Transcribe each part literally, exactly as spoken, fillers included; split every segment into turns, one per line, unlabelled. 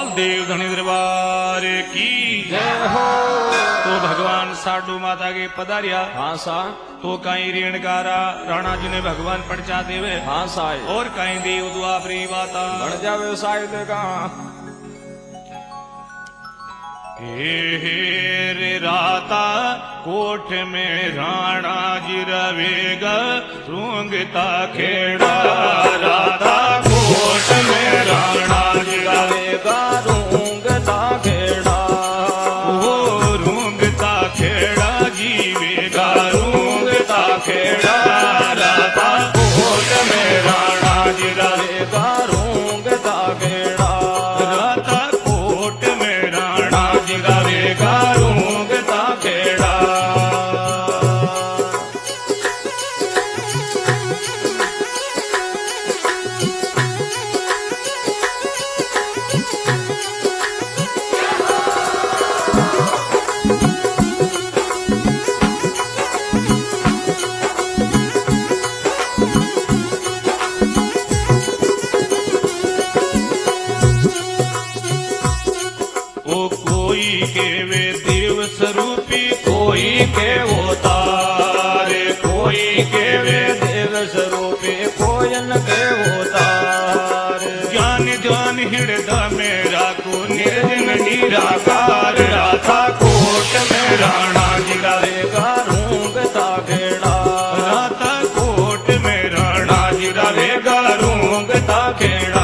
देव धनी दरबार की
जय हो।
तो भगवान साडू माता के पधारिया।
हाँ सा।
तो कहीं रेणकारा राणा जी ने भगवान पड़चा देवे।
हाँ साई।
और कहीं देव द्वापरी बाता
बढ़ जा व्यवसाय देगा।
हे रे राता कोठ में राणा जी रवेगा रूंगता खेड़ा। राता कोठ में राणा जी रवेगा
रूंगता खेड़ा।
ओ रूंगता खेड़ा जीवेगा रूंगता खेड़ा। राता कोठ में राणा जी रवेगा
रूंगता खेड़ा।
राता कोट में राणा जी रवेगा रूंगता खेड़ा। ओ कोई के वे देव स्वरूपी कोई के वो तारे। कोई के वे
देव स्वरूपे कोयन के होतार।
ज्ञान ज्ञान हृदय में राखो निर्जन निराकार। राधा कोट में राणा जी रवेगा
रूंगता खेड़ा।
राधा कोट में राणा जी रवेगा रूंगता खेड़ा।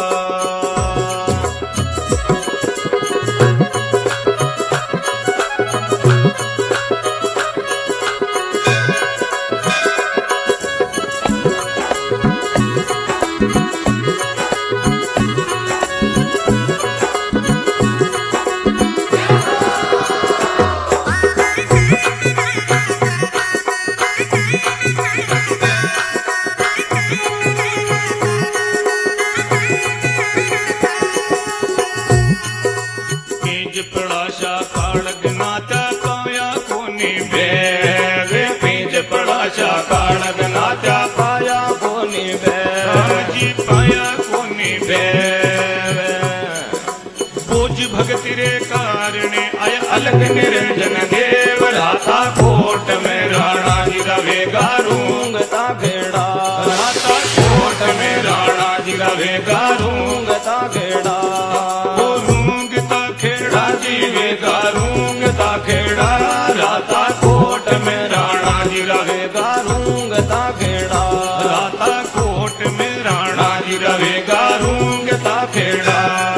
पिंज पड़ाशा काड़ग नाचा पाया कोनी बैग। पिंज पड़ाशा काड़ग नाचा
पाया कोनी
राम
बैग।
जी पाया कोनी बैग। बोझ भगति रे कारणे आय अलग निरंजन देव। राधा कोट में राणा जी रवेगा
रूंगता खेड़ा।
राधा कोट में राणा जी रवेगा
रूंगता खेड़ा।
ओ रूंगता खेड़ा जीवेगा रूंगता खेड़ा। राधा कोट में राणा जी रवेगा
रूंगता खेड़ा।
राधा कोट में राणा जी रवेगा रूंगता खेड़ा।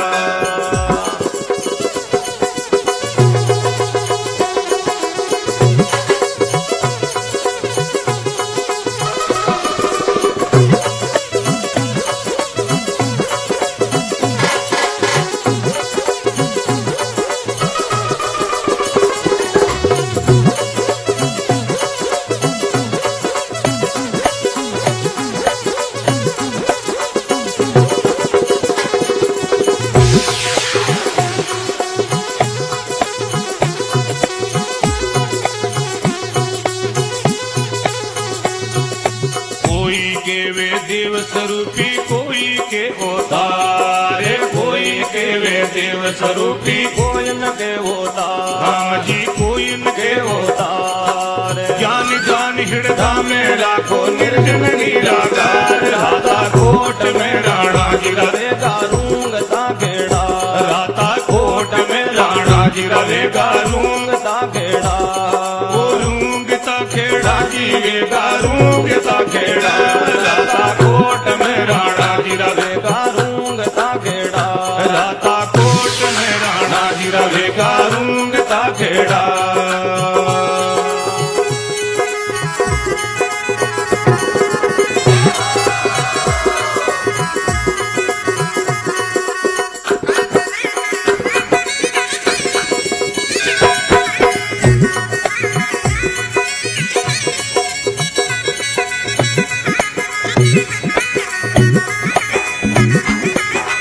कोई के वे देव स्वरूपी कोई के अवतारे। कोई के वे देव स्वरूपी
कोयन के होतार।
हाँ जी कोई के
होतार।
ज्ञान ज्ञान हृदय में राखो निर्जन निराकार। राधा कोट में राणा जी रवेगा
रूंगता खेड़ा।
राधा कोट में राणा जी रवेगा
रूंगता खेड़ा।
ओ रूंगता खेड़ा जीवेगा रूंगता खेड़ा। राधा कोट में राणा जी रवेगा
रूंगता खेड़ा।
राधा कोट में राणा जी रवेगा रूंगता खेड़ा।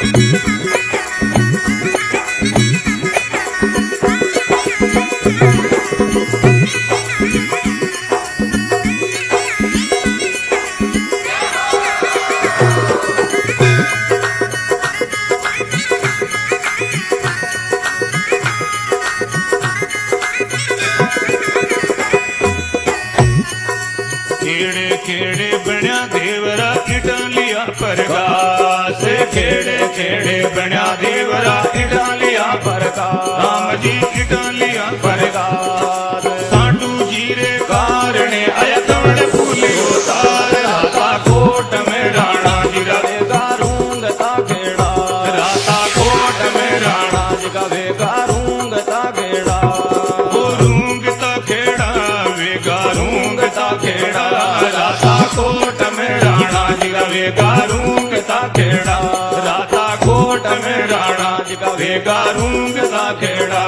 Thank you.
खेड़े बण्या देवरा इटालिया परगास खेड़े खेड़े बण्या देवरा इटालिया
प्रकाश
राम जी इटालिया परगास
प्रकाश
साडू जीरे कारणे आया तवड़ फूले उतार राता कोट में राणा जी रवे
गारूंगता खेड़ा
राता कोट में राणा
राज गवे गारूंगता खेड़ा
रूंगता खेड़ा वे गारूंगता खेड़ा राता कोट में राणा जी रवे गारूंगता खेड़ा राता कोट में राणा जी रवे गारूंगता खेड़ा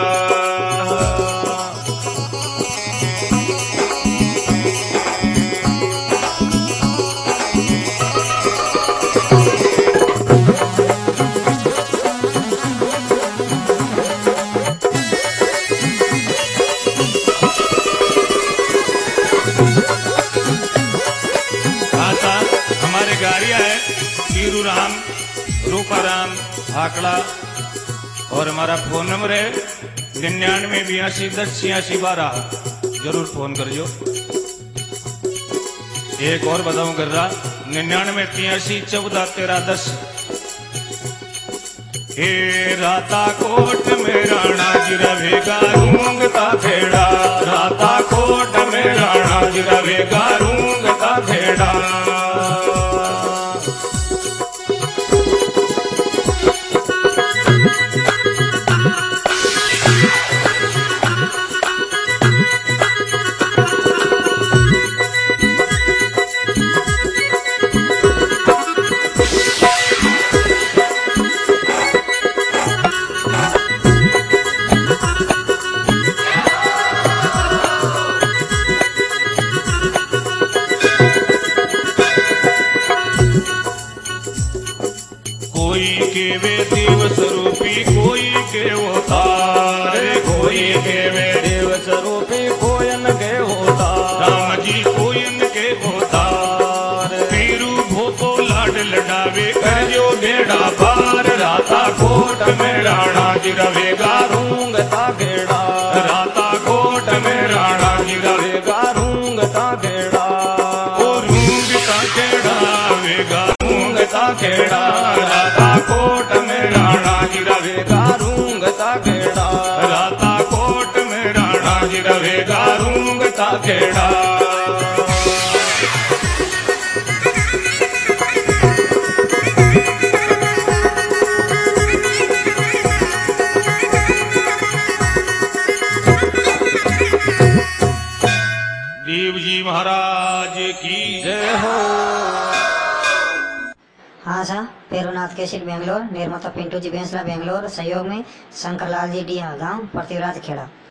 आशा हमारे गाड़िया है पीरू राम रूपाराम आकड़ा और हमारा फोन नंबर है निन्यानवे बयासी दस छियासी बारह जरूर फोन करजो। एक और बताऊं कर रहा निन्यानवे तियासी चौदह तेरह दस। हे राता कोट में राणा जी रवे गारूंगता खेड़ा राता कोट में राणा जी रवे गारूंगता खेड़ा कोई के वे देव स्वरूपी कोई के अवतार कोई के वे
देव स्वरूपी कोयन के होता
राम जी कोयन के अवतार पीरू भोपो लाड लडावे करजो बेड़ा पार राता कोट में राणा जी रवे
गारूंगता खेड़ा
राता कोट में राणा जी रवे
गारूंगता खेड़ा
रूंगता खेड़ा वे गारूंगता खेड़ा राता कोट में राणा जी रवे
गारूंगता खेड़ा
राता कोट में राणा जी रवे गारूंगता खेड़ा देव जी महाराज की
जय हो।
हाँ सा पेरुनाथ केसिल बेंगलोर निर्माता पिंटू जी बेंसला बेंगलोर सहयोग में शंकर लाल जी डी गांव पृथ्वीराज खेड़ा।